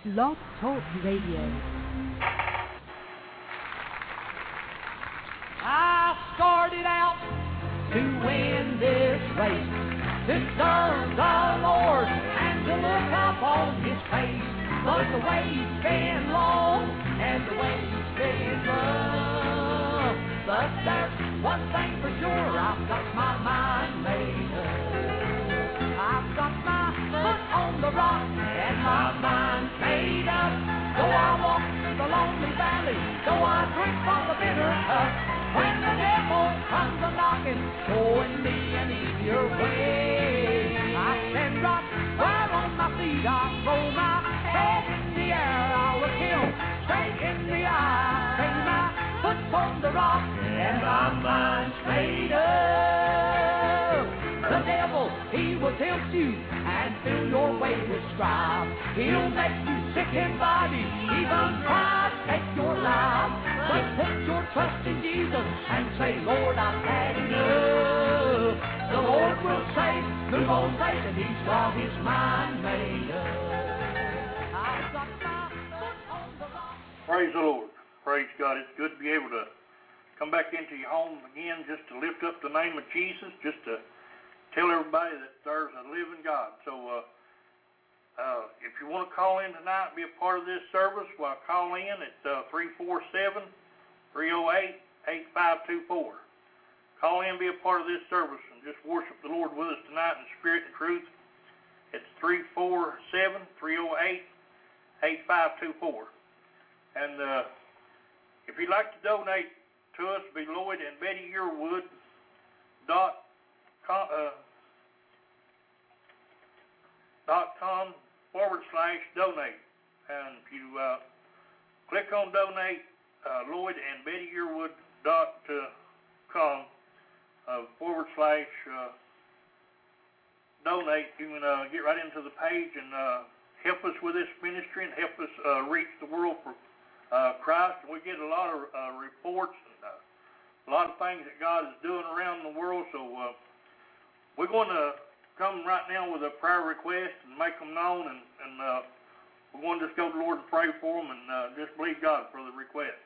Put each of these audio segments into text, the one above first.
Blog Talk Radio. I started out to win this race, to serve the Lord and to look up on His face. But the way's been long and the way's been rough. But there's one thing for sure, I've got my mind made up. I've got my foot on the rock and my mind's made up. Though I walk through the lonely valley, though I drink from the bitter cup, when the devil comes a-knocking, showing me an easier way, I stand right where on my feet, I throw my head in the air, I'll look Him straight in the eye, say my foot's on the rock, and my mind's made up. The devil, he will tempt you and fill your way with strife. He'll make you sick in body, even try to take your life. But put your trust in Jesus and say, Lord, I've had enough. The Lord will say, move on, Satan, He's got his mind made up. I've got my foot on the rock. Praise the Lord. Praise God. It's good to be able to come back into your home again, just to lift up the name of Jesus, just to tell everybody that there's a living God. So if you want to call in tonight and be a part of this service, well, call in at 347-308-8524. Call in and be a part of this service and just worship the Lord with us tonight in spirit and truth. It's 347-308-8524. And if you'd like to donate to us, be Lloyd and Betty Yearwood .com/donate. And if you click on donate, Lloyd and Betty Yearwood .com /donate, you can get right into the page and help us with this ministry and help us reach the world for Christ. And we get a lot of reports and a lot of things that God is doing around the world. So we're going to come right now with a prayer request and make them known, and we're going to just go to the Lord and pray for them and just believe God for the request.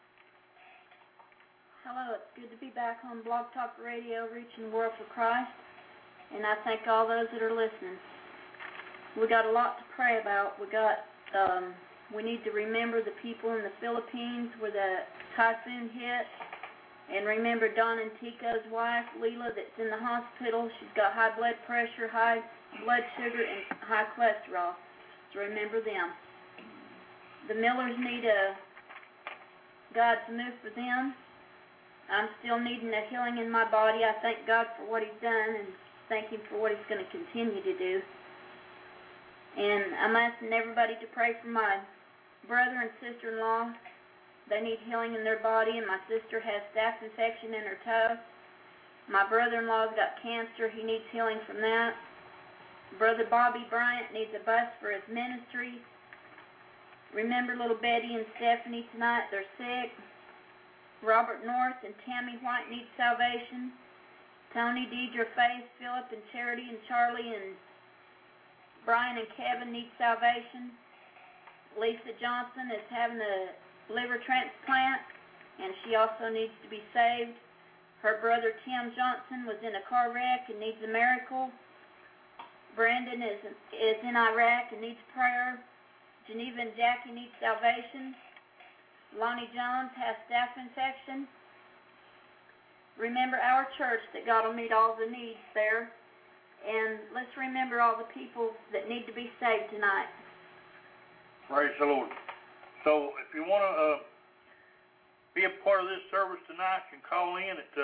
Hello, it's good to be back on Blog Talk Radio, reaching the world for Christ, and I thank all those that are listening. We got a lot to pray about. We need to remember the people in the Philippines where the typhoon hit. And remember Don and Tico's wife, Leela, that's in the hospital. She's got high blood pressure, high blood sugar, and high cholesterol. So remember them. The Millers need God to move for them. I'm still needing a healing in my body. I thank God for what He's done and thank Him for what He's going to continue to do. And I'm asking everybody to pray for my brother and sister-in-law. They need healing in their body, and my sister has staph infection in her toe. My brother-in-law's got cancer. He needs healing from that. Brother Bobby Bryant needs a bus for his ministry. Remember little Betty and Stephanie tonight. They're sick. Robert North and Tammy White need salvation. Tony, Deidre, Faith, Philip, and Charity, and Charlie, and Brian and Kevin need salvation. Lisa Johnson is having a liver transplant, and she also needs to be saved. Her brother Tim Johnson was in a car wreck and needs a miracle. Brandon is in Iraq and needs prayer. Geneva and Jackie need salvation. Lonnie Jones has staph infection. Remember our church, that God will meet all the needs there. And let's remember all the people that need to be saved tonight. Praise the Lord. So if you want to be a part of this service tonight, you can call in at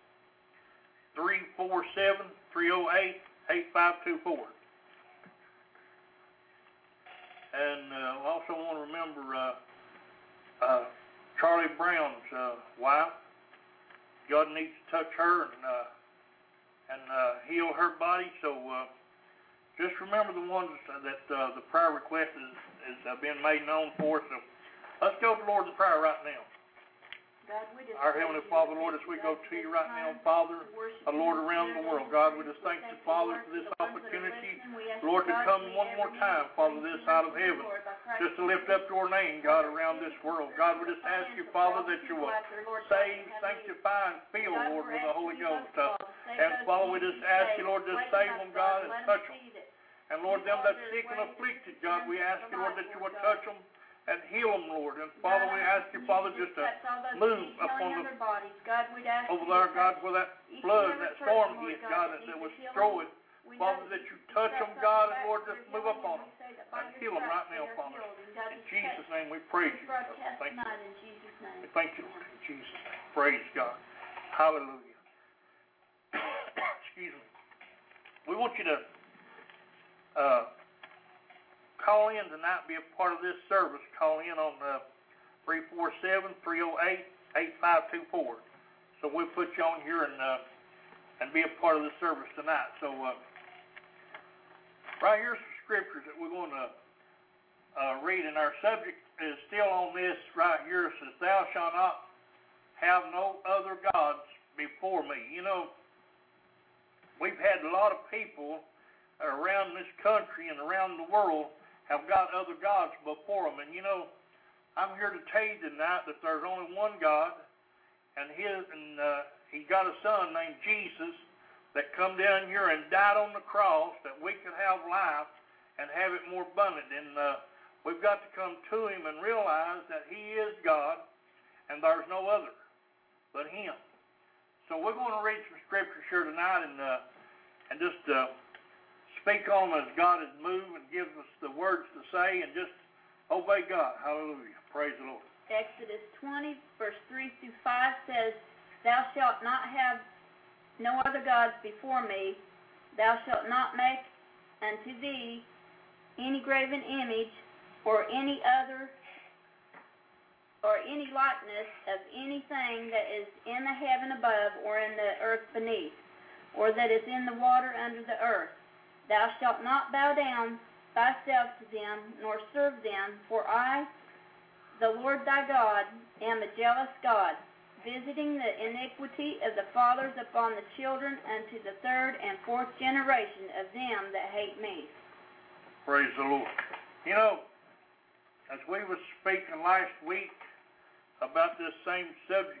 347-308-8524. And I also want to remember Charlie Brown's wife. God needs to touch her and heal her body. So just remember the ones that the prayer request has been made known for. So let's go to the Lord in prayer right now. God, we just Our Heavenly Father, Lord, as we go to you right now, Father, Lord, around the world, God, we just thank you, Father, for this opportunity, Lord, to come one more time, Father, this out of heaven. just to lift up your name, God, around this world. God, we just ask you, Father, that you will save, sanctify, and fill, Lord, with the Holy Ghost. And Father, we just ask you, Lord, just save them, God, and touch them. And Lord, them that sick and afflicted, God, we ask you, Lord, that you will touch them and heal them, Lord. And Father, we ask you, Father, just to move upon the over there, God, where that flood, that storm hit, God, that was destroyed. Father, that you touch them, God, and Lord, just move upon them and heal them right now, Father. In Jesus' name, we praise you. Thank you. We thank you, Lord, in Jesus' name. Praise God. Hallelujah. Excuse me. We want you to call in tonight, be a part of this service. Call in on 347-308-8524. So we'll put you on here and be a part of the service tonight. So right here's some scriptures that we're going to read, and our subject is still on this right here. It says, "Thou shalt not have no other gods before me." You know, we've had a lot of people around this country and around the world have got other gods before them. And you know, I'm here to tell you tonight that there's only one God, and he got a son named Jesus that come down here and died on the cross that we could have life and have it more abundant. And we've got to come to him and realize that he is God and there's no other but him. So we're going to read some scriptures here tonight and just speak on them as God has moved and gives us the words to say, and just obey God. Hallelujah. Praise the Lord. Exodus 20, verse 3 through 5 says, "Thou shalt not have no other gods before me. Thou shalt not make unto thee any graven image or any likeness of anything that is in the heaven above or in the earth beneath, or that is in the water under the earth. Thou shalt not bow down thyself to them, nor serve them, for I, the Lord thy God, am a jealous God, visiting the iniquity of the fathers upon the children unto the third and fourth generation of them that hate me." Praise the Lord. You know, as we were speaking last week about this same subject,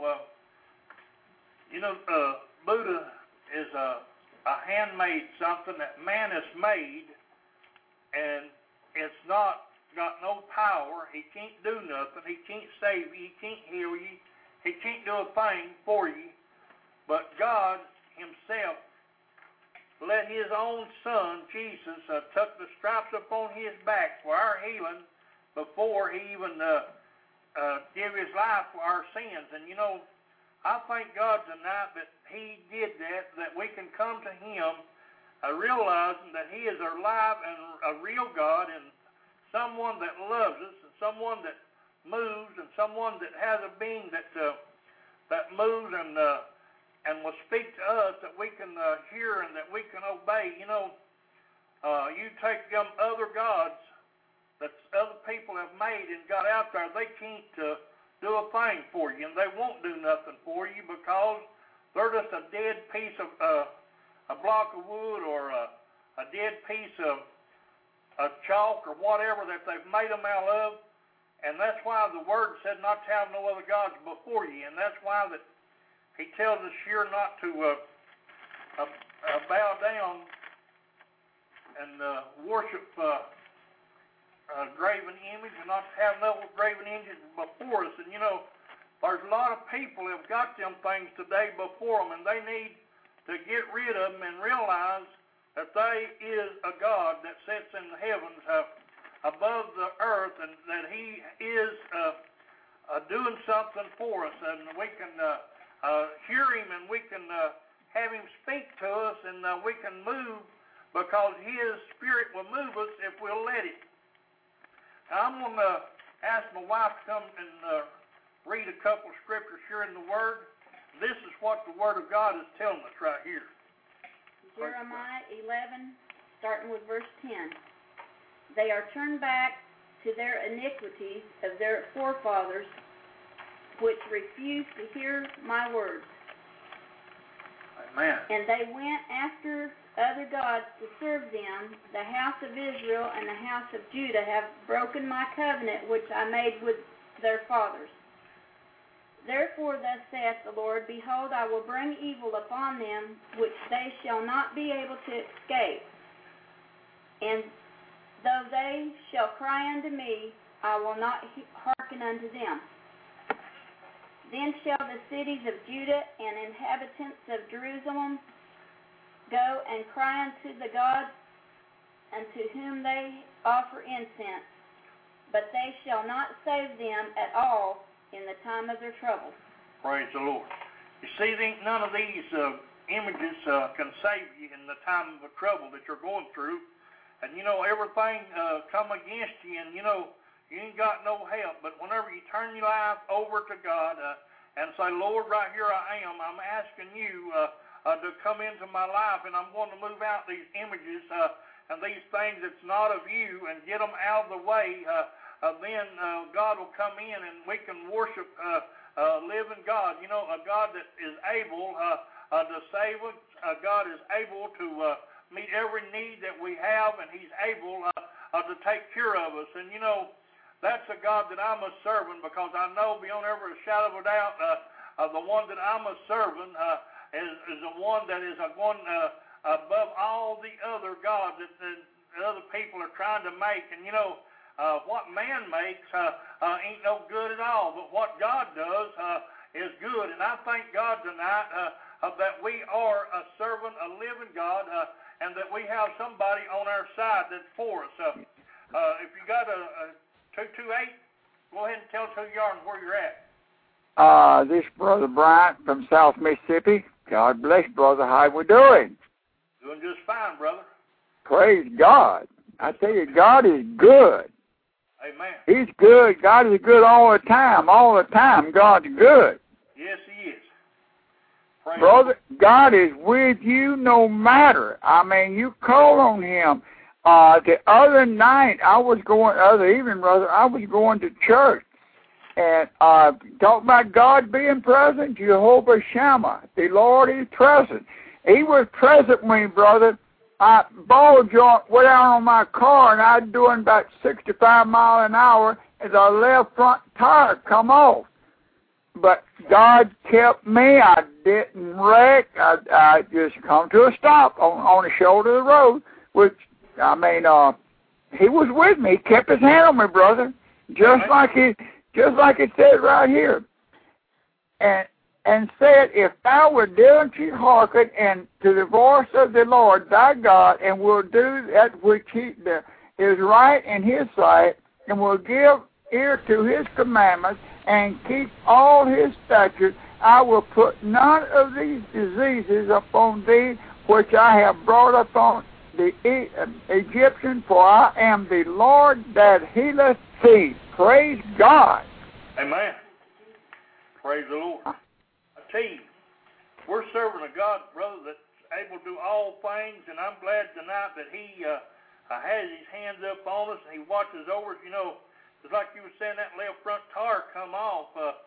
Buddha is a handmade something that man has made, and it's not got no power. He can't do nothing. He can't save you. He can't heal you. He can't do a thing for you. But God himself let his own son, Jesus, took the stripes upon his back for our healing before he even gave his life for our sins. And you know, I thank God tonight that he did that we can come to him realizing that he is our live and a real God, and someone that loves us, and someone that moves, and someone that has a being that moves and will speak to us, that we can hear and that we can obey. You know, you take them other gods that other people have made and got out there, they can't do a thing for you, and they won't do nothing for you because they're just a dead piece of a block of wood or a dead piece of chalk or whatever that they've made them out of. And that's why the word said not to have no other gods before you, and that's why that he tells us here not to bow down and worship graven image, and not to have no graven images before us. And you know, there's a lot of people that have got them things today before them, and they need to get rid of them and realize that they is a God that sits in the heavens above the earth, and that he is doing something for us, and we can hear him, and we can have him speak to us, and we can move because his spirit will move us if we'll let it. Now, I'm going to ask my wife to come and read a couple of scriptures here in the Word. This is what the Word of God is telling us right here. Jeremiah 11, starting with verse 10. "They are turned back to their iniquities of their forefathers, which refused to hear my words." Amen. And they went after other gods to serve them. The house of Israel and the house of Judah have broken my covenant which I made with their fathers. Therefore thus saith the Lord, Behold, I will bring evil upon them, which they shall not be able to escape. And though they shall cry unto me, I will not hearken unto them. Then shall the cities of Judah and inhabitants of Jerusalem go and cry unto the gods unto whom they offer incense, but they shall not save them at all in the time of their trouble. Praise the Lord. You see, none of these images can save you in the time of the trouble that you're going through. And, everything come against you, and, you ain't got no help. But whenever you turn your life over to God and say, Lord, right here I am. I'm asking you to come into my life, and I'm going to move out these images and these things that's not of you and get them out of the way. Then God will come in and we can worship living God. A God that is able to save us. God is able to meet every need that we have, and He's able to take care of us. And, that's a God that I'm a servant, because I know beyond every shadow of a doubt the one that I'm a servant is the one that is one above all the other gods that other people are trying to make. And, what man makes ain't no good at all, but what God does is good. And I thank God tonight that we are a servant, a living God, and that we have somebody on our side that's for us. If you got a 228, go ahead and tell us who you are and where you're at. This Brother Bryant from South Mississippi. God bless, brother. How we doing? Doing just fine, brother. Praise God. I tell you, God is good. Amen. He's good. God is good all the time. All the time, God's good. Yes, He is. Praise Brother, God is with you no matter. I mean, you call on Him. The other night, I was going to church, and talk about God being present, Jehovah Shammah, the Lord is present. He was present with me, brother. Ball joint went out on my car, and I was doing about 65 miles an hour, and the left front tire come off. But God kept me. I didn't wreck. I just come to a stop on the shoulder of the road, which, I mean, He was with me. He kept His hand on me, brother, just like it said right here. And said, if thou wilt diligently hearken and to the voice of the Lord thy God, and will do that which is right in His sight, and will give ear to His commandments, and keep all His statutes, I will put none of these diseases upon thee, which I have brought upon the Egyptian, for I am the Lord that healeth thee. Praise God. Amen. Praise the Lord. I tell you, we're serving a God, brother, that's able to do all things, and I'm glad tonight that He has His hands up on us, and He watches over us. It's like you were saying, that left front tire come off.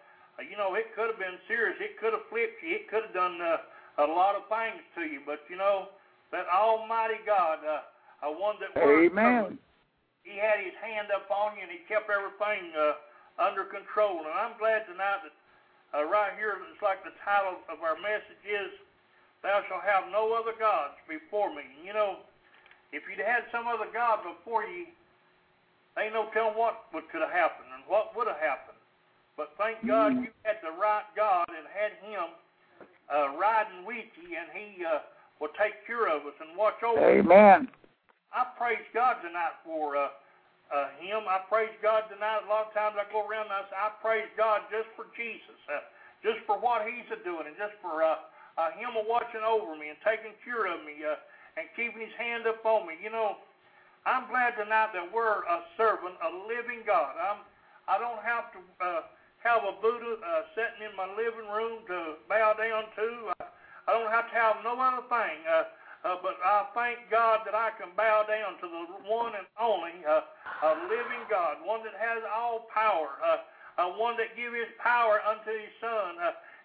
It could have been serious. It could have flipped you. It could have done a lot of things to you. But, that Almighty God, one that we're Amen. He had His hand up on you, and He kept everything under control. And I'm glad tonight that right here, it's like the title of our message is, Thou shalt have no other gods before me. And, if you'd had some other God before you, ain't no telling what could have happened and what would have happened. But thank God you had the right God and had Him riding with you, and He will take care of us and watch over us. Amen. I praise God tonight for Him. I praise God tonight. A lot of times I go around and I say, I praise God just for Jesus, just for what He's doing, and just for Him watching over me and taking care of me and keeping His hand up on me. I'm glad tonight that we're a servant, a living God. I don't have to have a Buddha sitting in my living room to bow down to. I don't have to have no other thing. But I thank God that I can bow down to the one and only living God, one that has all power, one that gives His power unto His Son,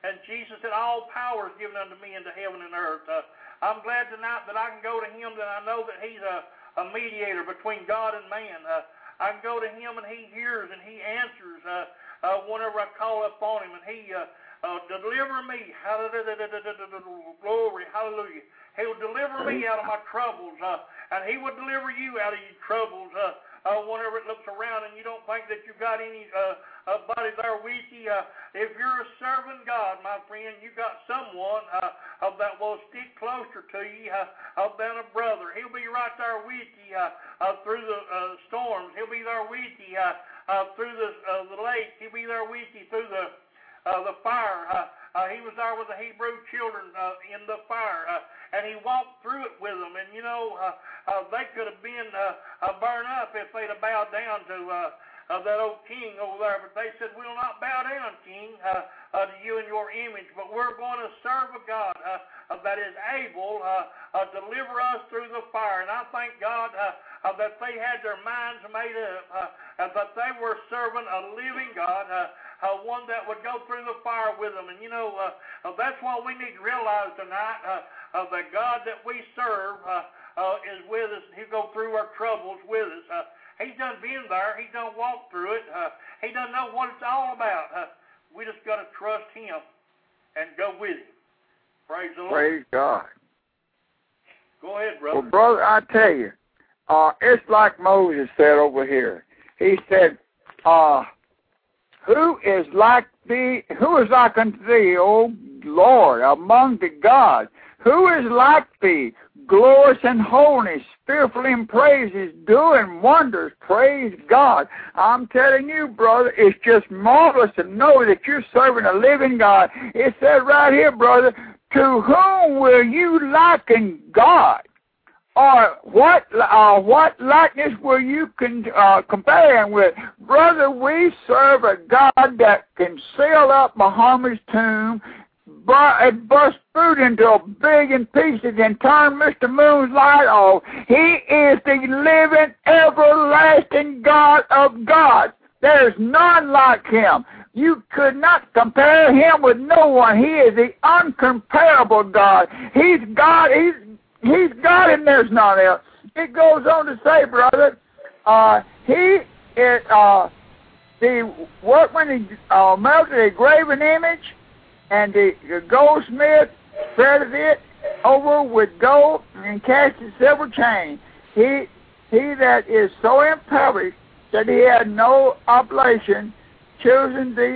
And Jesus said, all power is given unto me into heaven and earth. I'm glad tonight that I can go to him, that I know that he's a mediator between God and man. I can go to him and he hears and he answers whenever I call upon him, and he deliver me. Glory, hallelujah. He'll deliver me out of my troubles, and he will deliver you out of your troubles whenever it looks around and you don't think that you've got anybody there with you. If you're serving God, my friend, you got someone that will stick closer to you than a brother. He'll be right there with you through the storms. He'll be there with you through the lake. He'll be there with you through the fire. He was there with the Hebrew children in the fire, and he walked through it with them. And you know, they could have been burned up if they'd have bowed down to that old king over there. But they said, "We'll not bow down, King, to you and your image, but we're going to serve a God that is able to deliver us through the fire." And I thank God that they had their minds made up, that they were serving a living God. One that would go through the fire with them. And you know, that's what we need to realize tonight, that God that we serve is with us, and he'll go through our troubles with us. He's done been there. He done walked through it. He done know what it's all about. We just got to trust him and go with him. Praise the Lord. Praise God. Go ahead, brother. Well, brother, I tell you, it's like Moses said over here. He said, who is like unto thee, O Lord, among the gods? Who is like thee, glorious in holiness, fearful in praises, doing wonders? Praise God. I'm telling you, brother, it's just marvelous to know that you're serving a living God. It says right here, brother, to whom will you liken God? Or what likeness will you compare him with? Brother, we serve a God that can seal up Muhammad's tomb, bust food into billion pieces and turn Mr. Moon's light off. He is the living, everlasting God of gods. There's none like him. You could not compare him with no one. He is the uncomparable God. He's God. He's God, and there's none else. It goes on to say, brother, he is the workman melted a graven image, and the goldsmith threaded it over with gold and cast it silver chain. He that is so impoverished that he had no oblation, choose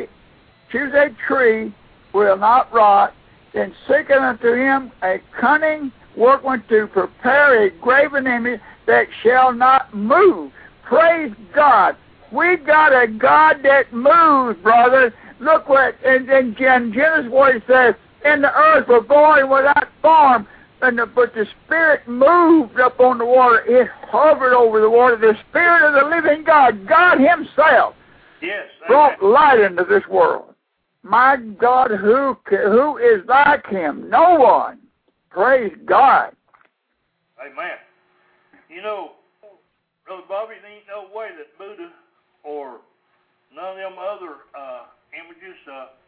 a tree will not rot, then seeketh unto him a cunning workman to prepare a graven image that shall not move. Praise God. We got a God that moves, brother. Look what in Genesis what it says, in the earth was void without form, but the Spirit moved up on the water. It hovered over the water. The Spirit of the living God, God himself, brought light into this world. My God, who is like him? No one. Praise God. Amen. You know, Brother Bobby, there ain't no way that Buddha or none of them other images,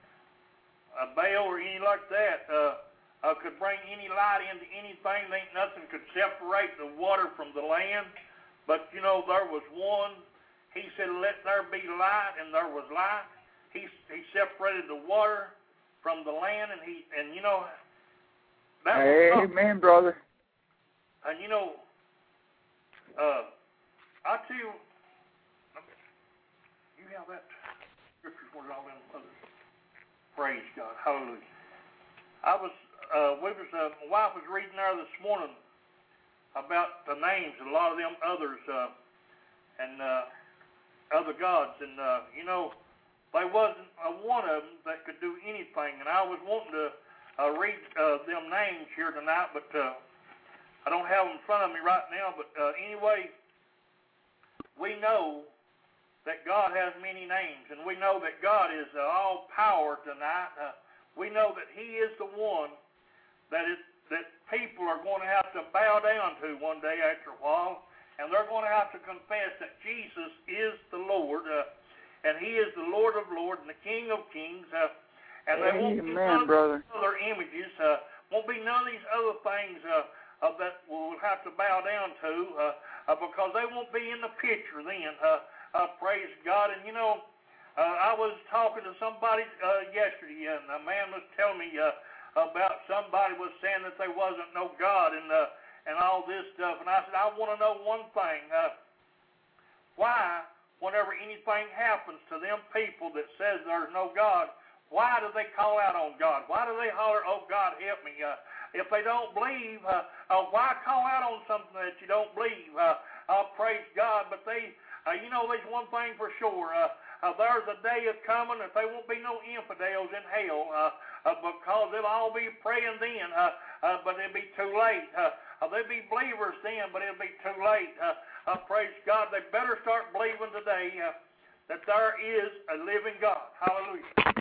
Baal or any like that, could bring any light into anything. There ain't nothing could separate the water from the land. But, you know, there was one. He said, let there be light, and there was light. He separated the water from the land, and you know, amen, brother. And you know, I tell you, you have that scripture for all them others. Praise God, hallelujah. My wife was reading there this morning about the names of a lot of them others and other gods, and you know, there wasn't one of them that could do anything. And I was wanting to read them names here tonight, but I don't have them in front of me right now. But anyway, we know that God has many names, and we know that God is all power tonight. We know that he is the one that people are going to have to bow down to one day after a while, and they're going to have to confess that Jesus is the Lord, and he is the Lord of lords and the King of kings. And there won't be none of these other images. Won't be none of these other things that we'll have to bow down to because they won't be in the picture then. Praise God. And, you know, I was talking to somebody yesterday, and a man was telling me about somebody was saying that there wasn't no God and all this stuff. And I said, I want to know one thing. Why, whenever anything happens to them people that says there's no God, why do they call out on God? Why do they holler, oh, God, help me? If they don't believe, why call out on something that you don't believe? Praise God. But they, you know, there's one thing for sure. There's a day is coming that there won't be no infidels in hell because they'll all be praying then, but it'll be too late. There'll be believers then, but it'll be too late. Praise God. They better start believing today that there is a living God. Hallelujah.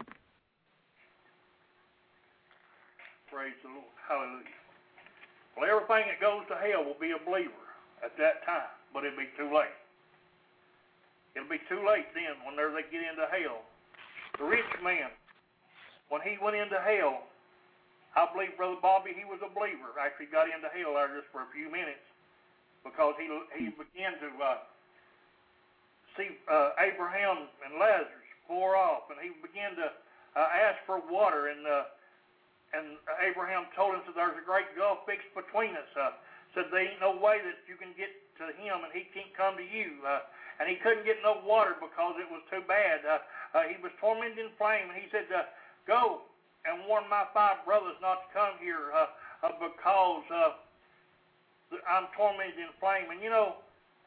Praise the Lord. Hallelujah. Well, everything that goes to hell will be a believer at that time, but it'll be too late. It'll be too late then when they get into hell. The rich man, when he went into hell, I believe Brother Bobby, he was a believer. Actually got into hell there just for a few minutes because he began to see Abraham and Lazarus pour off, and he began to ask for water, and Abraham told him, so there's a great gulf fixed between us. Said there ain't no way that you can get to him and he can't come to you. And he couldn't get no water because it was too bad. He was tormented in flame, and he said, go and warn my 5 brothers not to come here because I'm tormented in flame. And you know,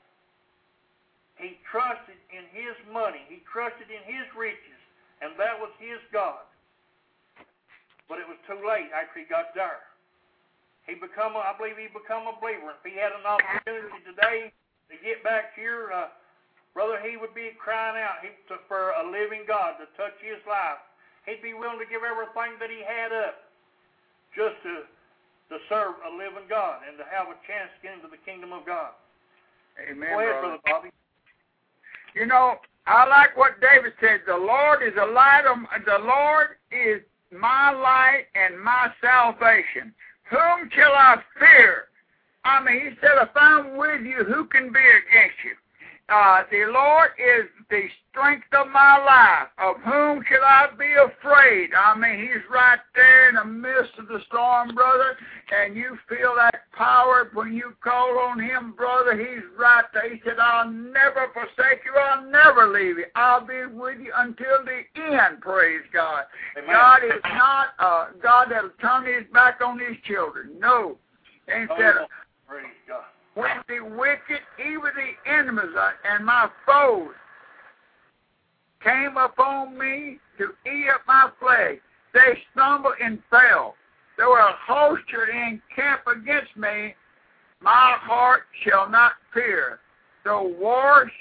he trusted in his money. He trusted in his riches, and that was his God. But it was too late after he got there. I believe he become a believer. If he had an opportunity today to get back here, brother, he would be crying out for a living God to touch his life. He'd be willing to give everything that he had up just to serve a living God and to have a chance to get into the kingdom of God. Amen, Go ahead, Brother Bobby. You know, I like what David said. The Lord is a light. The Lord is my light and my salvation. Whom shall I fear? I mean, he said, if I'm with you, who can be against you? The Lord is the strength of my life. Of whom shall I be afraid? I mean, he's right there in the midst of the storm, brother, and you feel that power when you call on him, brother. He's right there. He said, I'll never forsake you. I'll never leave you. I'll be with you until the end, praise God. Amen. God is not God that'll turn his back on his children. No. Ain't that praise God. When the wicked, even the enemies and my foes, came upon me to eat up my flesh, they stumbled and fell. There were a host to encamp against me. My heart shall not fear. Though war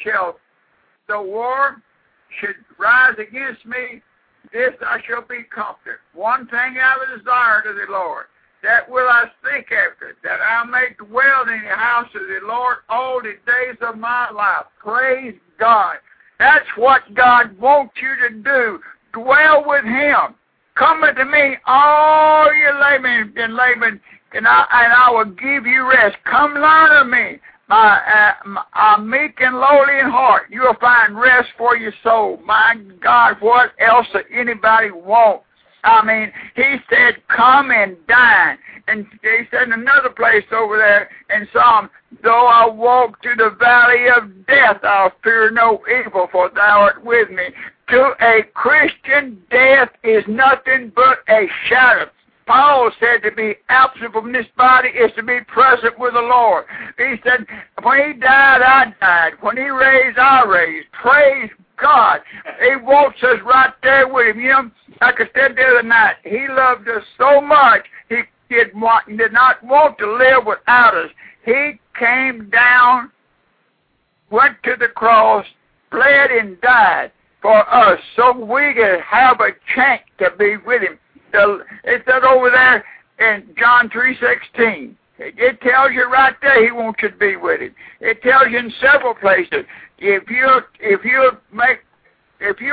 should rise against me, this I shall be comforted. One thing I will desire to the Lord, that will I seek after, that I may dwell in the house of the Lord all the days of my life. Praise God. That's what God wants you to do. Dwell with him. Come unto me, all you laymen and laymen, and I will give you rest. Come learn of me. I'm meek and lowly in heart. You'll find rest for your soul. My God, what else does anybody want? I mean, he said, come and dine. And he said in another place over there in Psalm, though I walk through the valley of death, I'll fear no evil, for thou art with me. To a Christian, death is nothing but a shadow. Paul said to be absent from this body is to be present with the Lord. He said, when he died, I died. When he raised, I raised. Praise God. He wants us right there with him. You know, like I said the other night, he loved us so much, he did not want to live without us. He came down, went to the cross, bled and died for us so we could have a chance to be with him. It said over there in John 3:16. It tells you right there he wants you to be with him. It tells you in several places. If you'll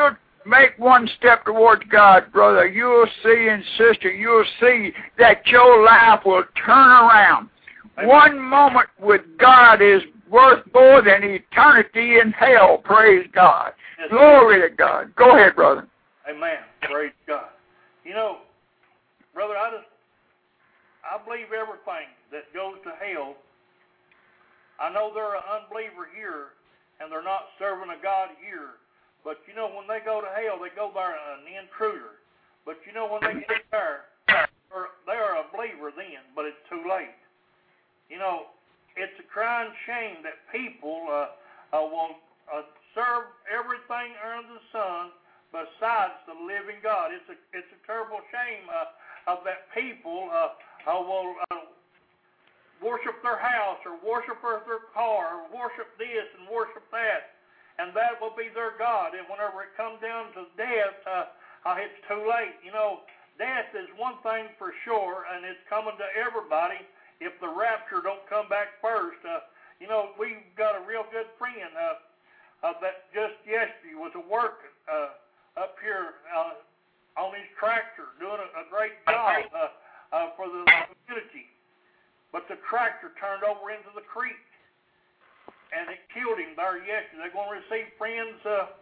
make one step towards God, brother, you'll see, and sister, you'll see that your life will turn around. Amen. One moment with God is worth more than eternity in hell. Praise God. Yes. Glory to God. Go ahead, brother. Amen. Praise God. You know, brother, I believe everything that goes to hell. I know they're an unbeliever here, and they're not serving a God here. But, you know, when they go to hell, they go there an intruder. But, you know, when they get there, they are a believer then, but it's too late. You know, it's a crying shame that people will serve everything under the sun besides the living God. It's a terrible shame of that people will worship their house or worship their car or worship this and worship that. And that will be their God. And whenever it comes down to death, it's too late. You know, death is one thing for sure, and it's coming to everybody if the rapture don't come back first. You know, we've got a real good friend that just yesterday was working up here on his tractor, doing a great job for the community. But the tractor turned over into the creek. And it killed him there yesterday. They're going to receive friends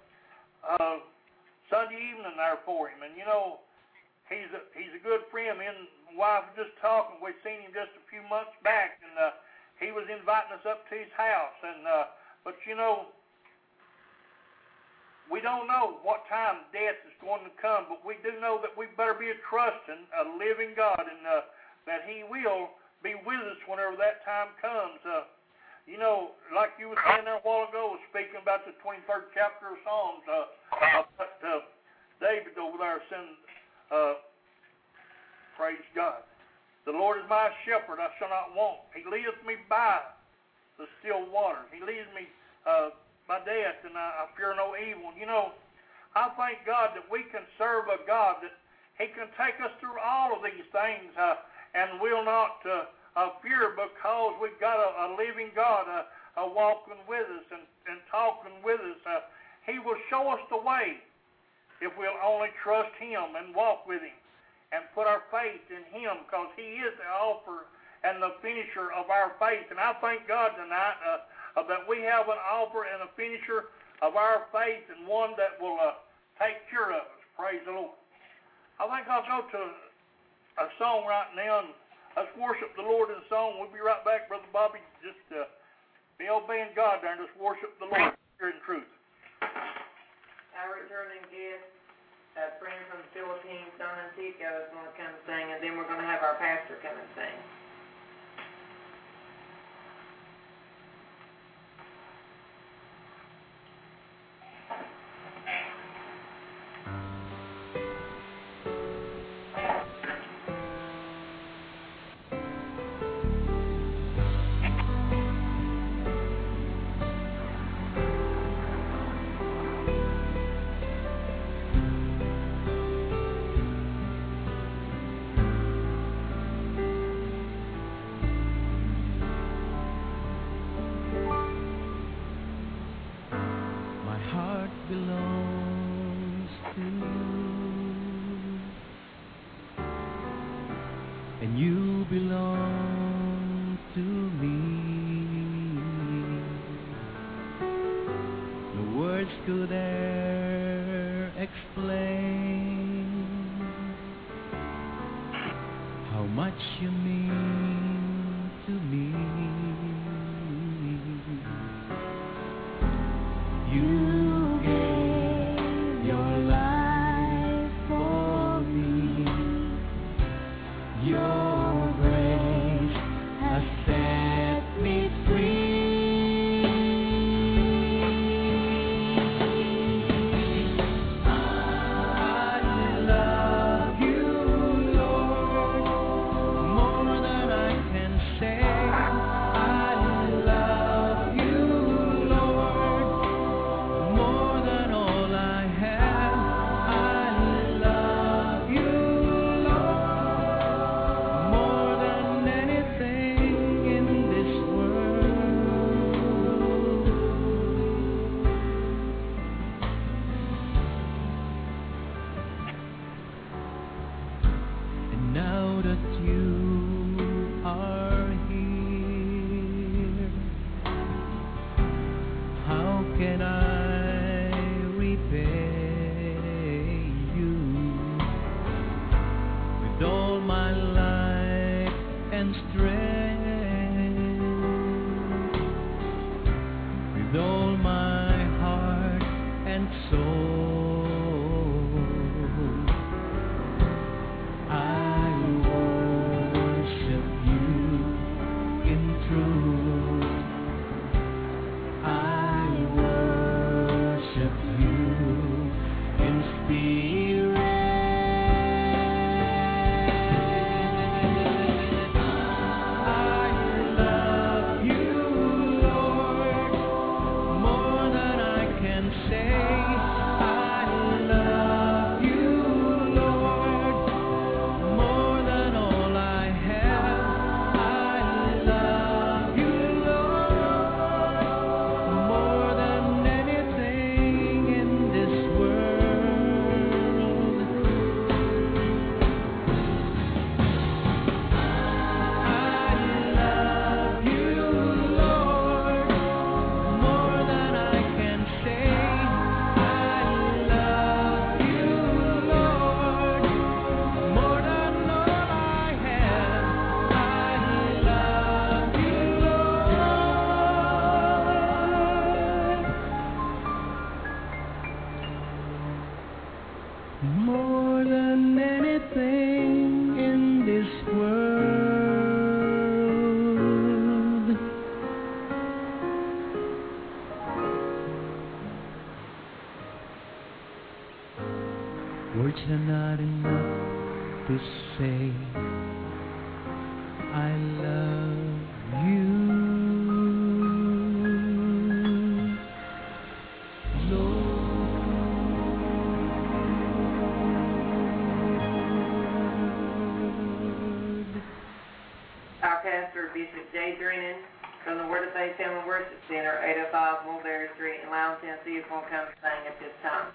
Sunday evening there for him. And, you know, he's a good friend. Me and my wife were just talking. We seen him just a few months back, and he was inviting us up to his house. And but, you know, we don't know what time death is going to come, but we do know that we better be trusting a living God, and that he will be with us whenever that time comes. You know, like you were saying there a while ago, speaking about the 23rd chapter of Psalms, about David over there saying, praise God. The Lord is my shepherd, I shall not want. He leadeth me by the still waters. He leads me by death, and I fear no evil. You know, I thank God that we can serve a God that he can take us through all of these things and will not fear, because we've got a living God walking with us and talking with us. He will show us the way if we'll only trust him and walk with him and put our faith in him, because he is the author and the finisher of our faith. And I thank God tonight that we have an author and a finisher of our faith, and one that will take care of us. Praise the Lord. I think I'll go to a song right now, and let's worship the Lord in song. We'll be right back, Brother Bobby. Just be obeying God there and just worship the Lord here in truth. Our returning guest, a friend from the Philippines, Don Antico, is going to come and sing, and then we're going to have our pastor come and sing. More and strength with all my heart and soul. I worship you in truth. I worship you in spirit. I love you, Lord, more than I can say. I love you, Lord, more than all I have. I love you, Lord, more than anything in this world. I love you, Lord, more than I can say. I love you, Lord, more than all I have. I love you, Lord, more than anything in this world. Words are not enough to say I love you, Lord. Our pastor, Bishop J. Drennan, from the Word of Faith Family Worship Center, 805 Mulberry Street in Loudon, Tennessee, is going to come and sing at this time.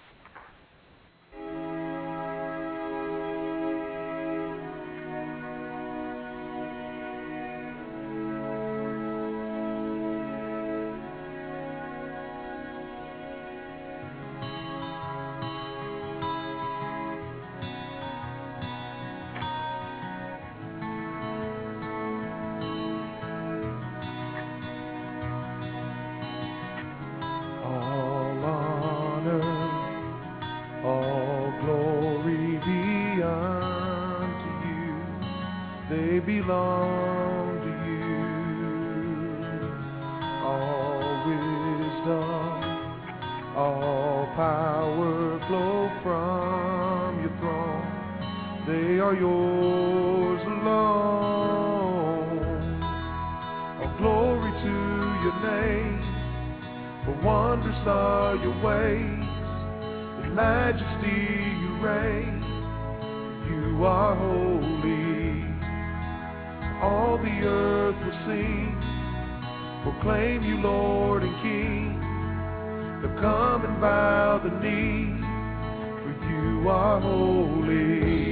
All honor, all glory be unto you. They belong to you. All wisdom, all power flow from your throne. They are yours alone. All glory to your name. For wondrous are your ways, in majesty you reign, you are holy. All the earth will sing, proclaim you Lord and King. They'll come and bow the knee, for you are holy.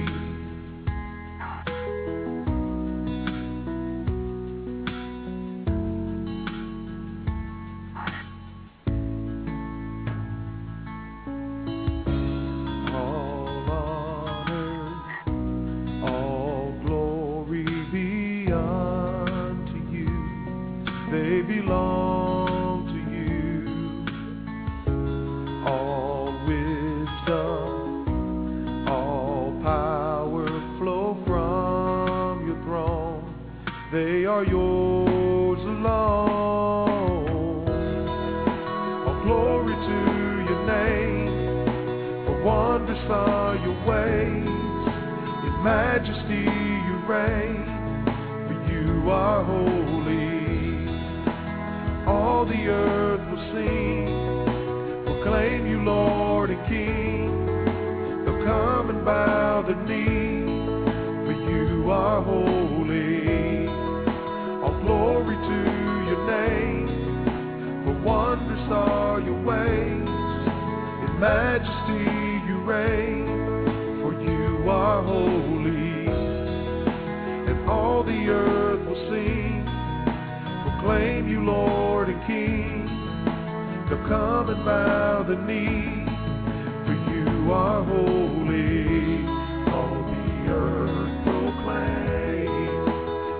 They are yours alone. All glory to your name, for wondrous are your ways. In majesty you reign, for you are holy. All the earth will sing, proclaim you Lord and King. They'll come and bow the knee, for you are holy. All glory to your name, for wondrous are your ways. In majesty you reign, for you are holy. And all the earth will sing, proclaim you Lord and King. They'll come and bow the knee, for you are holy. All the earth proclaim,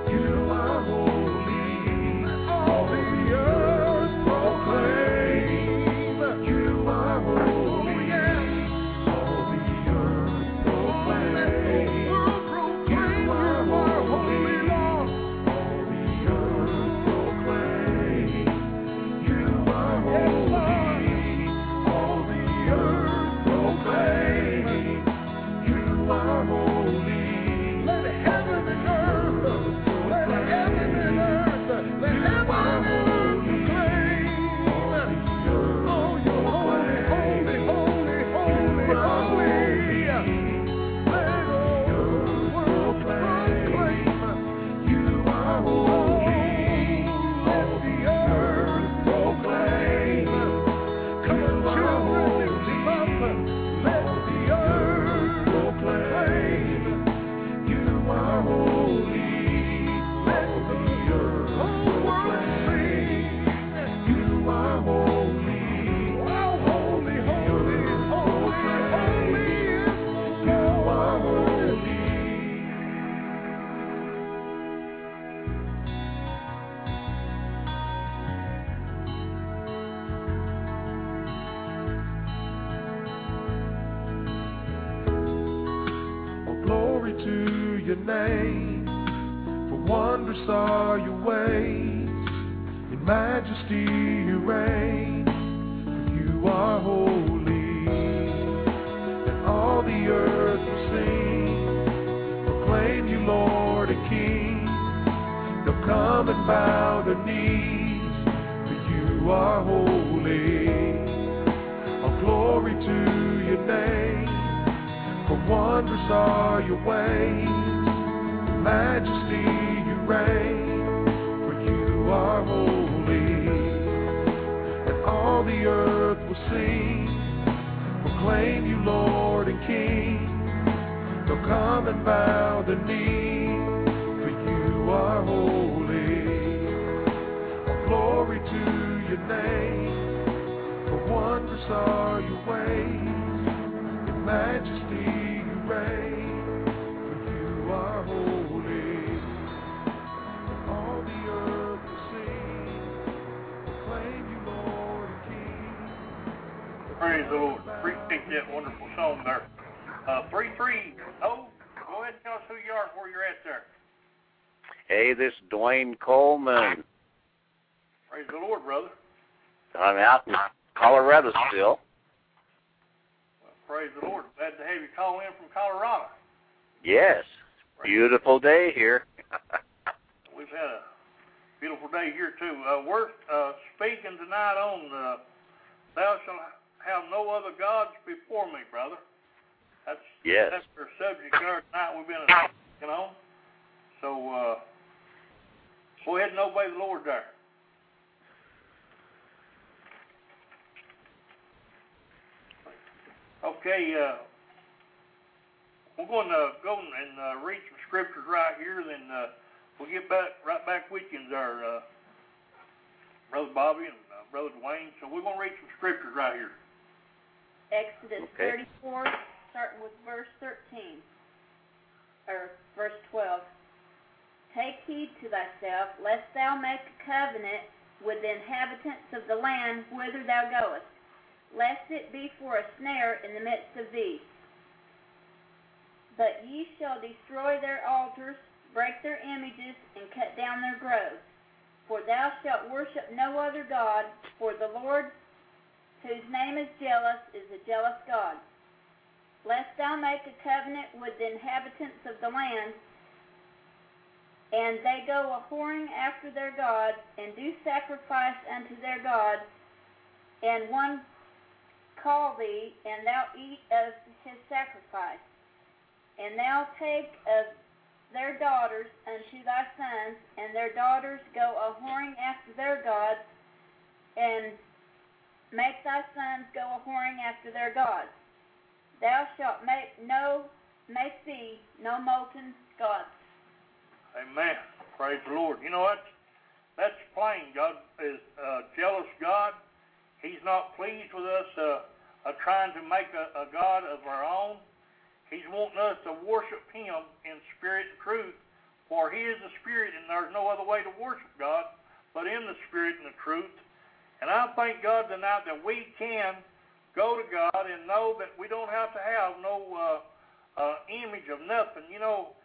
your name, for wondrous are your ways. In majesty you reign, for you are holy. And all the earth will sing, proclaim you Lord and King. They'll come and bow their knees, for you are holy. All glory to your name, for wondrous are your ways. In majesty you reign, for you are holy. And all the earth will sing, proclaim you Lord and King. They'll come and bow the knee, for you are holy. All glory to your name, for wondrous are your ways. In majesty you reign, for you are holy. And all the earth will sing, proclaim you Lord and King. Praise the Lord. Appreciate that wonderful song there. 330, go ahead and tell us who you are and where you're at there. Hey, this is Dwayne Coleman. Praise the Lord, brother. I'm out in Colorado still. Well, praise the Lord. Glad to have you call in from Colorado. Yes, beautiful day here. We've had a beautiful day here, too. We're speaking tonight on thou shalt have no other gods before me, brother. That's our subject there tonight we've been speaking on. So go ahead and obey the Lord there. Okay, we're going to go and read some scriptures right here, then we'll get right back with you there, Brother Bobby and Brother Dwayne. So we're going to read some scriptures right here. Exodus 34, starting with verse 13, or verse 12. Take heed to thyself, lest thou make a covenant with the inhabitants of the land whither thou goest, lest it be for a snare in the midst of thee. But ye shall destroy their altars, break their images, and cut down their groves. For thou shalt worship no other God, for the Lord, whose name is jealous, is a jealous God. Lest thou make a covenant with the inhabitants of the land, and they go a-whoring after their gods, and do sacrifice unto their gods, and one call thee, and thou eat of his sacrifice. And thou take of their daughters unto thy sons, and their daughters go a-whoring after their gods, and make thy sons go a-whoring after their gods. Thou shalt make thee no molten gods. Amen. Praise the Lord. You know what? That's plain. God is a jealous God. He's not pleased with us trying to make a God of our own. He's wanting us to worship Him in spirit and truth, for He is the Spirit, and there's no other way to worship God but in the Spirit and the truth. And I thank God tonight that we can go to God and know that we don't have to have no image of nothing. You know,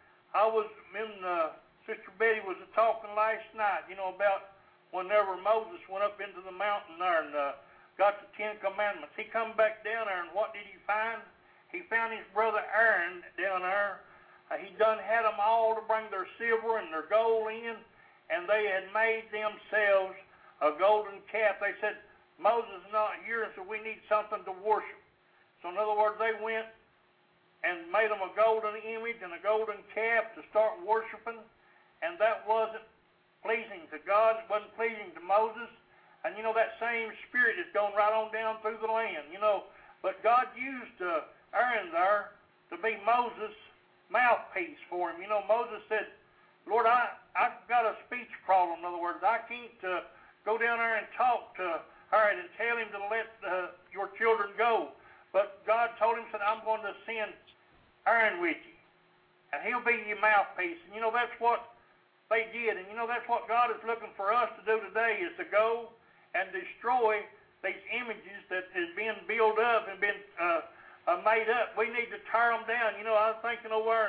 Sister Betty was talking last night, about whenever Moses went up into the mountain there and got the Ten Commandments. He come back down there, and what did he find? He found his brother Aaron down there. He done had them all to bring their silver and their gold in, and they had made themselves a golden calf. They said, Moses is not here, and so we need something to worship. So in other words, they went and made them a golden image and a golden calf to start worshiping, and that wasn't pleasing to God. It wasn't pleasing to Moses. And that same spirit is going right on down through the land, But God used Aaron there to be Moses' mouthpiece for him. Moses said, Lord, I've got a speech problem. In other words, I can't go down there and talk to Aaron and tell him to let your children go. But God told him, said, I'm going to send Aaron with you, and he'll be your mouthpiece. And that's what they did. And that's what God is looking for us to do today, is to go and destroy these images that is being built up and been made up. We need to tear them down. I was thinking over in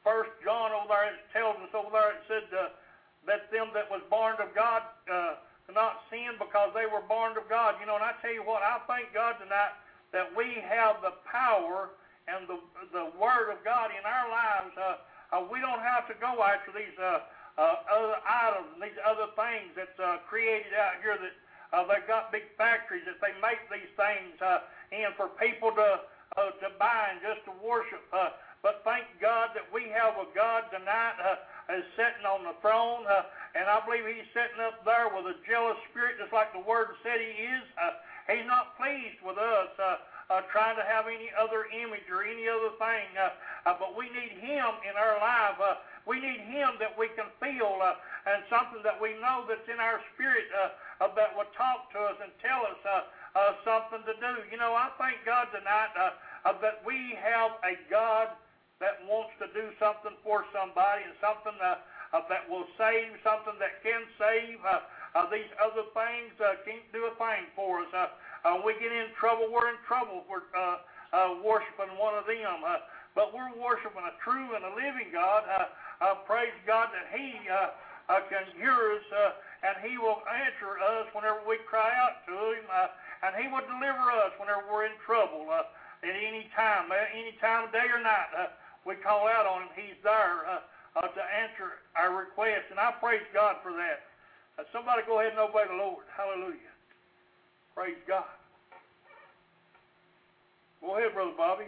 1 John over there, it tells us over there, it said that them that was born of God not sin because they were born of God. You know, and I tell you what, I thank God tonight that we have the power and the Word of God in our lives. We don't have to go after these other items and these other things that's created out here that they've got big factories that they make these things in for people to buy and just to worship. But thank God that we have a God tonight is sitting on the throne, and I believe He's sitting up there with a jealous spirit, just like the Word said He is. He's not pleased with us trying to have any other image or any other thing, but we need Him in our life. We need Him that we can feel, and something that we know that's in our spirit that will talk to us and tell us something to do. You know, I thank God tonight that we have a God that wants to do something for somebody, and something that will save, something that can save. These other things can't do a thing for us. We get in trouble, we're in trouble. We're worshiping one of them. But we're worshiping a true and a living God. Praise God that He can hear us, and He will answer us whenever we cry out to Him, and He will deliver us whenever we're in trouble at any time day or night. We call out on Him. He's there to answer our requests, and I praise God for that. Somebody go ahead and obey the Lord. Hallelujah. Praise God. Go ahead, Brother Bobby.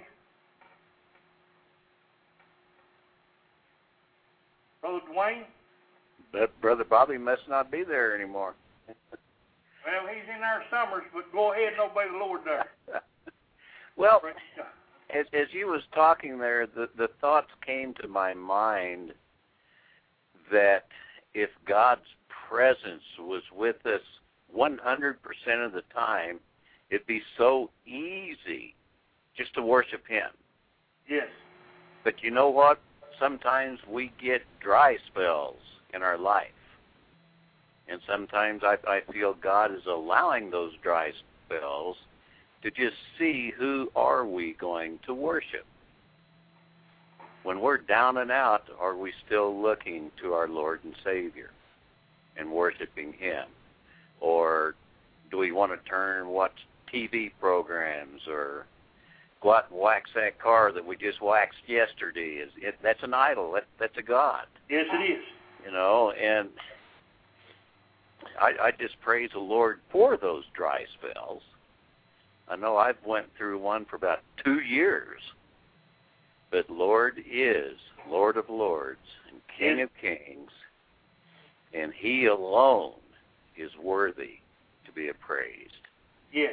Brother Dwayne? But Brother Bobby must not be there anymore. Well, he's in our summers, but go ahead and obey the Lord there. Well, as you was talking there, the thoughts came to my mind that if God's presence was with us 100% of the time, it'd be so easy just to worship Him. Yes. But you know what? Sometimes we get dry spells in our life. And sometimes I feel God is allowing those dry spells to just see who are we going to worship. When we're down and out, are we still looking to our Lord and Savior and worshiping Him? Or do we want to turn and watch TV programs or go out and wax that car that we just waxed yesterday? That's an idol. That's a god. Yes, it is. You know, and I just praise the Lord for those dry spells. I know I've went through one for about 2 years. But Lord is Lord of Lords and King of Kings, and He alone is worthy to be appraised. Yes.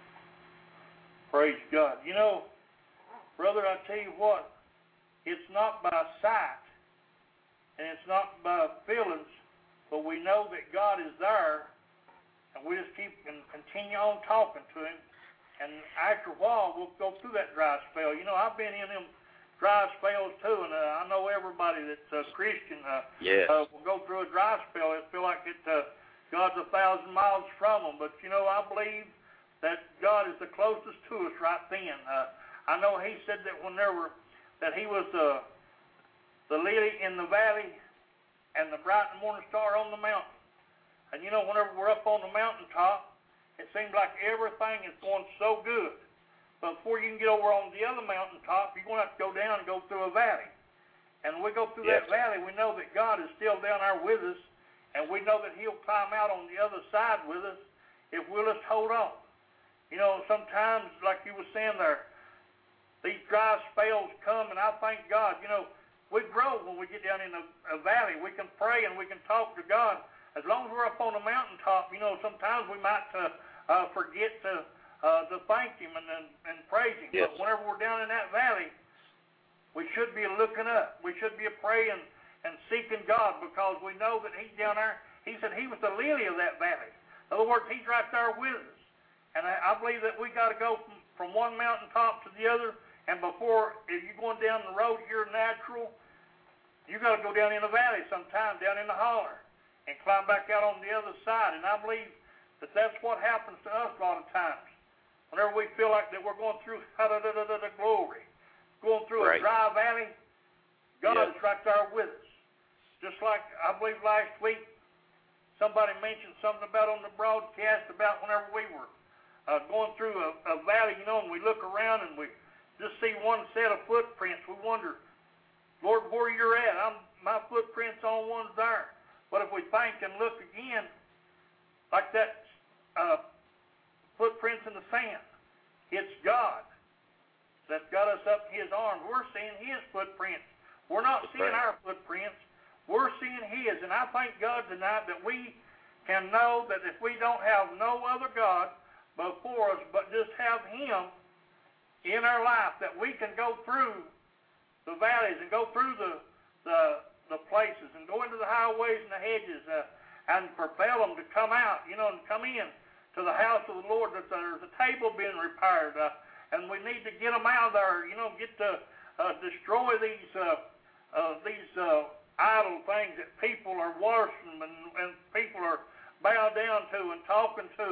Praise God. You know, brother, I tell you what, it's not by sight, and it's not by feelings, but we know that God is there, and we just keep and continue on talking to Him, and after a while, we'll go through that dry spell. You know, I've been in them dry spells too, and I know everybody that's a Christian will go through a dry spell. It feel like God's 1,000 miles from them, but you know, I believe that God is the closest to us right then. I know He said that that He was the lily in the valley and the bright morning star on the mountain. And you know, whenever we're up on the mountaintop, it seems like everything is going so good. But before you can get over on the other mountaintop, you're going to have to go down and go through a valley. And when we go through that valley, we know that God is still down there with us, and we know that He'll climb out on the other side with us if we'll just hold on. You know, sometimes, like you were saying there, these dry spells come, and I thank God. You know, we grow when we get down in a valley. We can pray and we can talk to God. As long as we're up on the mountaintop, you know, sometimes we might forget to thank Him and praise Him. Yes. But whenever we're down in that valley, we should be looking up. We should be praying and seeking God, because we know that He's down there. He said He was the lily of that valley. In other words, He's right there with us. And I believe that we got to go from one mountaintop to the other. And if you're going down the road here natural, you got to go down in the valley sometime, down in the holler, and climb back out on the other side. And I believe that that's what happens to us a lot of times. Whenever we feel like that we're going through glory, going through a dry valley, God God is right there with us. Just like I believe last week, somebody mentioned something about on the broadcast about whenever we were going through a valley, and we look around and we just see one set of footprints. We wonder, Lord, where you're at? My footprints on one's there. But if we think and look again, like that footprints in the sand, it's God that's got us up in His arms. We're seeing His footprints. We're not seeing our footprints. We're seeing His. And I thank God tonight that we can know that if we don't have no other God before us, but just have Him in our life, that we can go through the valleys and go through the places and go into the highways and the hedges and propel them to come out, and come in to the house of the Lord, that there's a table being repaired, and we need to get them out of there, get to destroy these idol things that people are worshiping and people are bowed down to and talking to.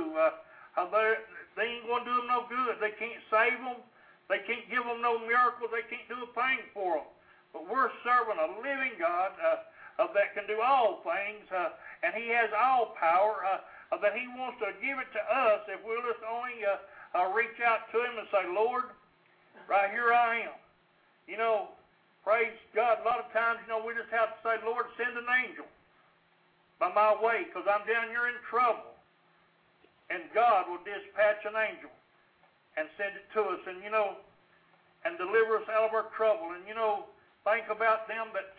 They ain't going to do them no good. They can't save them. They can't give them no miracles. They can't do a thing for them. But we're serving a living God that can do all things, and He has all power, that He wants to give it to us if we'll just only reach out to Him and say, Lord, right here I am. Praise God. A lot of times, we just have to say, Lord, send an angel by my way, because I'm down here in trouble. And God will dispatch an angel and send it to us, and deliver us out of our trouble. And think about them that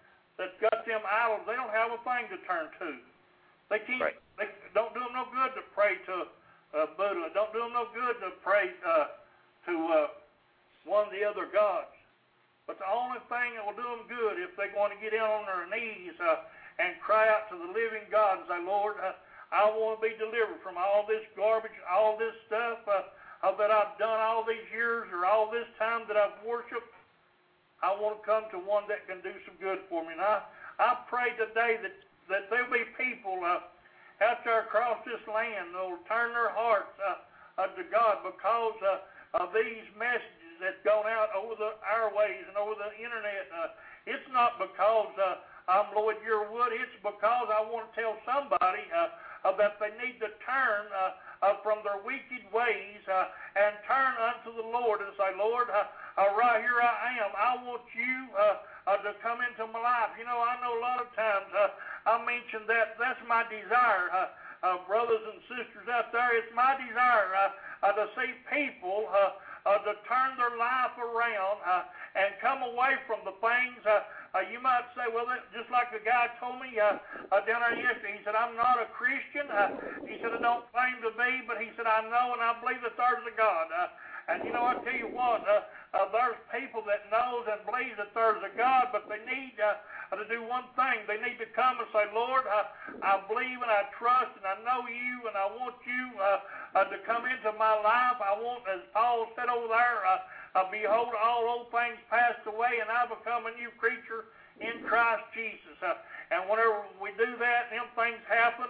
got them idols. They don't have a thing to turn to. They can't. Right. They don't do them no good to pray to Buddha. Don't do them no good to pray to one of the other gods. But the only thing that will do them good if they're going to get down on their knees and cry out to the living God and say, Lord, I want to be delivered from all this garbage, all this stuff that I've done all these years or all this time that I've worshiped. I want to come to one that can do some good for me. And I pray today that there'll be people out there across this land that will turn their hearts to God because of these messages that's gone out over the airways and over the internet. It's not because I'm Lloyd Yearwood. It's because I want to tell somebody that they need to turn from their wicked ways and turn unto the Lord and say, Lord, right here I am. I want you to come into my life. I know a lot of times I mention that's my desire, brothers and sisters out there. It's my desire to see people to turn their life around and come away from the things. You might say, well, just like the guy told me down there yesterday, he said, I'm not a Christian. He said, I don't claim to be, but he said, I know and I believe that there's a God. And I tell you what, there's people that knows and believes that there's a God, but they need to do one thing. They need to come and say, Lord, I believe and I trust and I know you and I want you to come into my life. I want, as Paul said over there, behold, all old things passed away and I become a new creature in Christ Jesus. And whenever we do that, them things happen,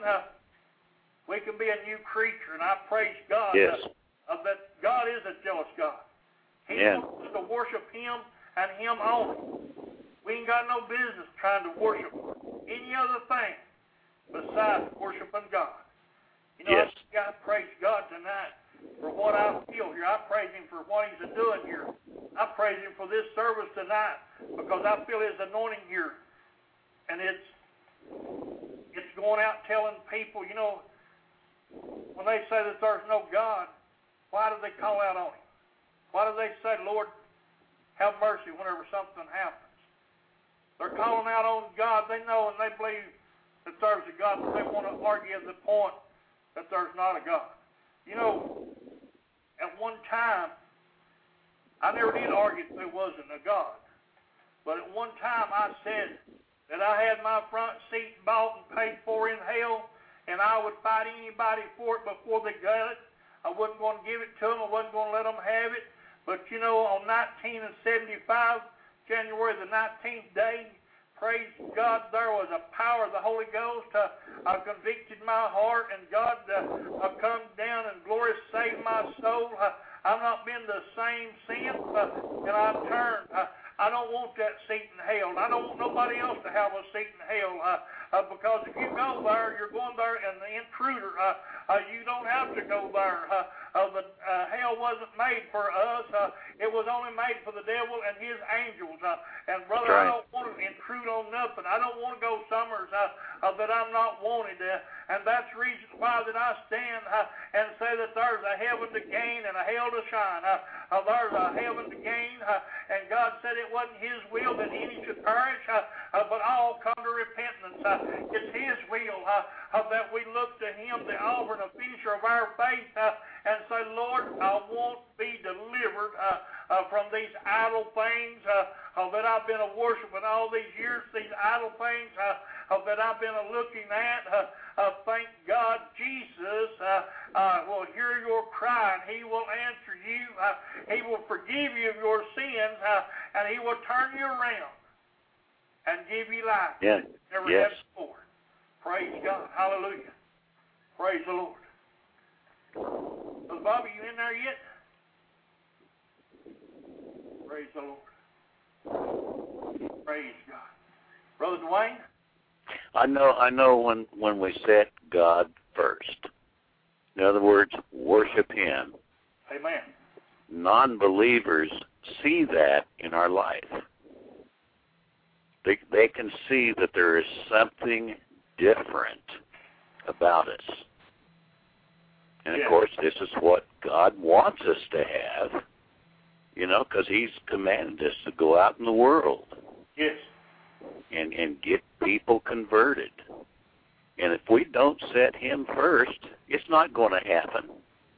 we can be a new creature. And I praise God that God is a jealous God. He wants us to worship Him and Him only. We ain't got no business trying to worship any other thing besides worshiping God. I praise God tonight for what I feel here. I praise Him for what He's doing here. I praise Him for this service tonight because I feel His anointing here. And it's going out telling people, when they say that there's no God, why do they call out on Him? Why do they say, Lord, have mercy whenever something happens? They're calling out on God. They know and they believe that there's a God, but they want to argue at the point that there's not a God. At one time, I never did argue that there wasn't a God. But at one time I said that I had my front seat bought and paid for in hell, and I would fight anybody for it before they got it. I wasn't going to give it to them. I wasn't going to let them have it. But, on 1975, January the 19th day, praise God, there was a power of the Holy Ghost convicted my heart, and God come down and glory saved my soul. I've not been the same since, and I've turned. I don't want that seat in hell. I don't want nobody else to have a seat in hell, because if you go there, you're going there, and the intruder, you don't have to go there. Hell wasn't made for us. It was only made for the devil and his angels. And brother, I don't want to intrude on nothing. I don't want to go somewhere that I'm not wanted. And that's the reason why that I stand and say that there's a heaven to gain and a hell to shine. There's a heaven to gain, and God said it wasn't his will that any should perish, but all come to repentance. It's his will that we look to him, the author and the finisher of our faith, and say, Lord, I want to be delivered from these idle things that I've been worshiping all these years, these idle things that I've been looking at. Thank God Jesus will hear your cry, and he will answer you. He will forgive you of your sins, and he will turn you around and give you life. Yeah. Never Yes. had before. Praise God. Hallelujah. Praise the Lord. Brother Bobby, you in there yet? Praise the Lord. Praise God. Brother Dwayne? I know when we set God first. In other words, worship him. Amen. Non-believers see that in our life. They can see that there is something different about us. And, of course, this is what God wants us to have, because he's commanded us to go out in the world. Yes. And get people converted. And if we don't set him first, it's not going to happen.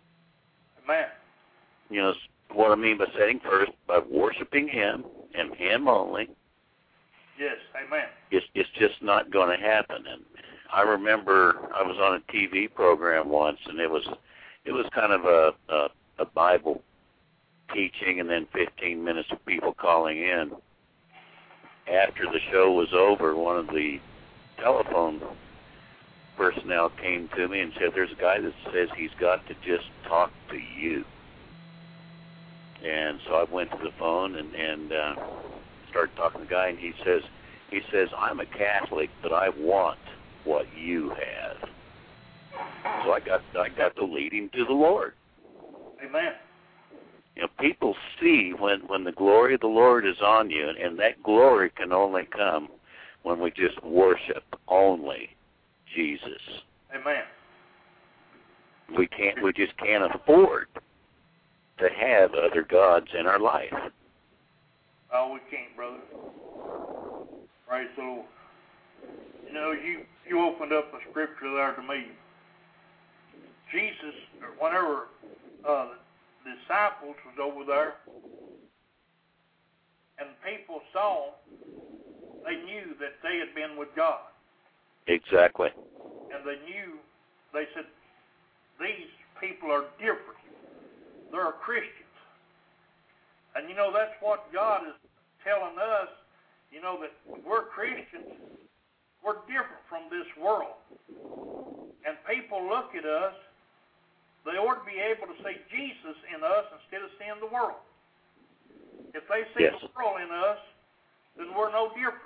Amen. What I mean by setting first, by worshiping him and him only. Yes, amen. It's just not going to happen. And I remember I was on a TV program once, and it was kind of a Bible teaching, and then 15 minutes of people calling in. After the show was over, one of the telephone personnel came to me and said, there's a guy that says he's got to just talk to you. And so I went to the phone and started talking to the guy, and he says, I'm a Catholic, but I want what you have. So I got to lead him to the Lord. Amen. People see when the glory of the Lord is on you, and that glory can only come when we just worship only Jesus. Amen. We just can't afford to have other gods in our life. Oh, we can't, brother. Praise the Lord. You opened up a scripture there to me. Jesus, whenever the disciples was over there, and people saw them, they knew that they had been with God. Exactly. And they said, these people are different. They're Christians. And that's what God is telling us, that we're Christians. We're different from this world. And people look at us, they ought to be able to see Jesus in us instead of seeing the world. If they see the world in us, then we're no different.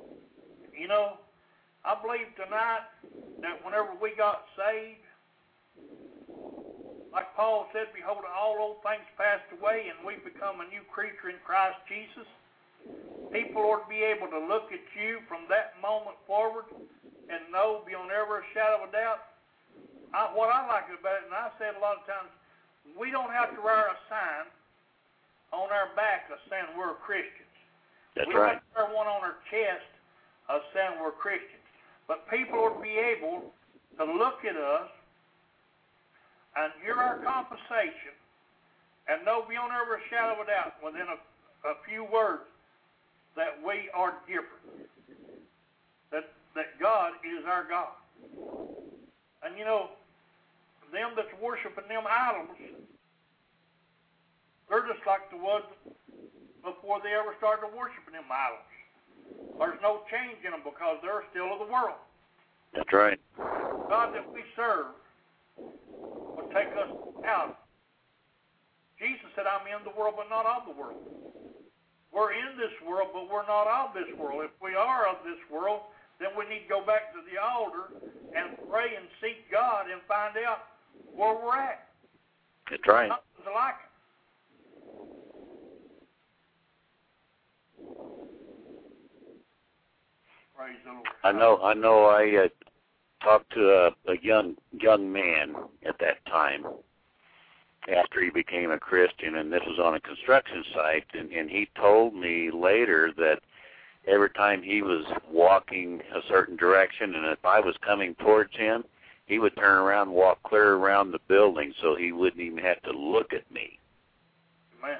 I believe tonight that whenever we got saved, like Paul said, behold, all old things passed away, and we've become a new creature in Christ Jesus. People ought to be able to look at you from that moment forward and know beyond every shadow of a doubt. What I like about it, and I say it a lot of times, we don't have to wear a sign on our back saying we're Christians. That's we right. have to wear one on our chest saying we're Christians. But people ought to be able to look at us and hear our conversation and know beyond every shadow of a doubt within a few words that we are different. That God is our God. And them that's worshiping them idols, they're just like the ones before they ever started worshiping them idols. There's no change in them because they're still of the world. That's right. God that we serve will take us out Jesus said, I'm in the world, but not of the world. We're in this world, but we're not of this world. If we are of this world, then we need to go back to the altar and pray and seek God and find out where we're at. That's right. Nothing's like it. Praise the Lord. I know. I talked to a young man at that time after he became a Christian, and this was on a construction site, and he told me later that every time he was walking a certain direction, and if I was coming towards him, he would turn around and walk clear around the building so he wouldn't even have to look at me. Amen.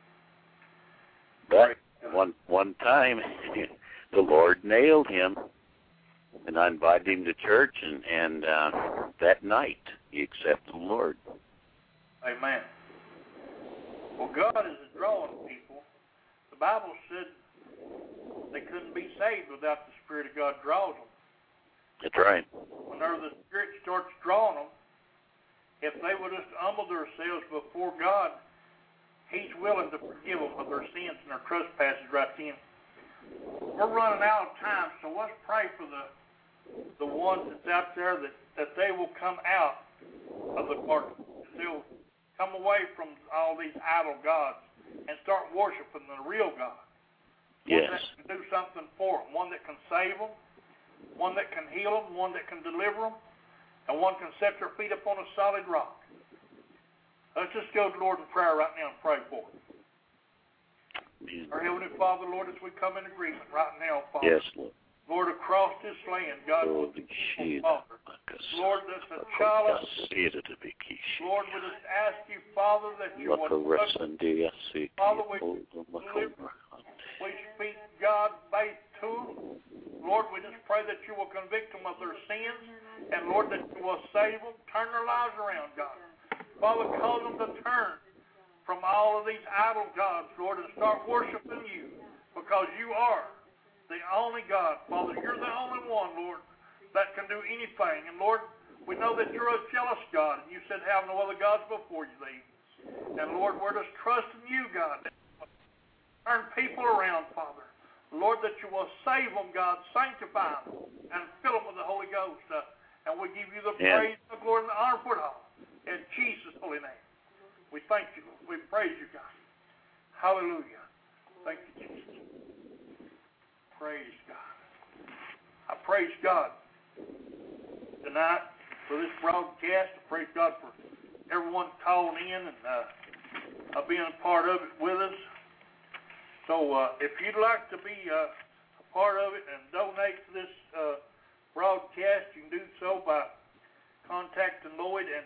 But one time, the Lord nailed him, and I invited him to church, and that night he accepted the Lord. Amen. Well, God is drawing people. The Bible said they couldn't be saved without the Spirit of God draws them. That's right. Whenever the Spirit starts drawing them, if they would just humble themselves before God, He's willing to forgive them of their sins and their trespasses right then. We're running out of time, so let's pray for the ones that's out there that they will come out of the darkness. They'll come away from all these idol gods and start worshiping the real God. Yes. One that can do something for them, one that can save them, one that can heal them, one that can deliver them, and one can set their feet upon a solid rock. Let's just go to the Lord in prayer right now and pray for them. Our Heavenly Father, Lord, as we come in agreement right now, Father. Yes, Lord. Lord, across this land, God, with the people, Father. Lord, that's a child of Lord, we just ask you, Father, that you will touch. Father, we speak God faith to them. Lord, we just pray that you will convict them of their sins, and Lord, that you will save them, turn their lives around, God. Father, cause them to turn from all of these idol gods, Lord, and start worshiping you, because you are the only God, Father. You're the only one, Lord, that can do anything. And Lord, we know that you're a jealous God, and you said have no other gods before you thee. And Lord, we're just trusting you, God, to turn people around, Father. Lord, that you will save them, God, sanctify them, and fill them with the Holy Ghost. And we give you the praise, the glory, and the honor for it all. In Jesus' holy name. We thank you. We praise you, God. Hallelujah. Thank you, Jesus. Praise God. I praise God tonight for this broadcast. I praise God for everyone calling in and being a part of it with us. So if you'd like to be a part of it and donate to this broadcast, you can do so by contacting Lloyd and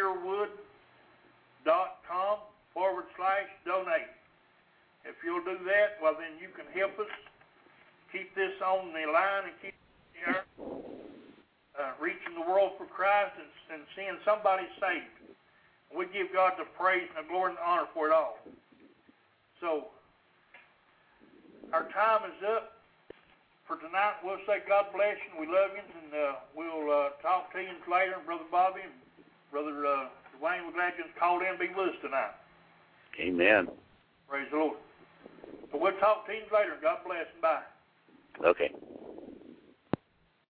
BettyYearwood.com/donate. If you'll do that, well, then you can help us keep this on the line and keep here, reaching the world for Christ and seeing somebody saved. We give God the praise and the glory and the honor for it all. So, our time is up for tonight. We'll say God bless you and we love you, and we'll talk to you later. Brother Bobby and Brother Dwayne, we're glad you called in and be with us tonight. Amen. Praise the Lord. So we'll talk to you later. God bless and bye. Okay.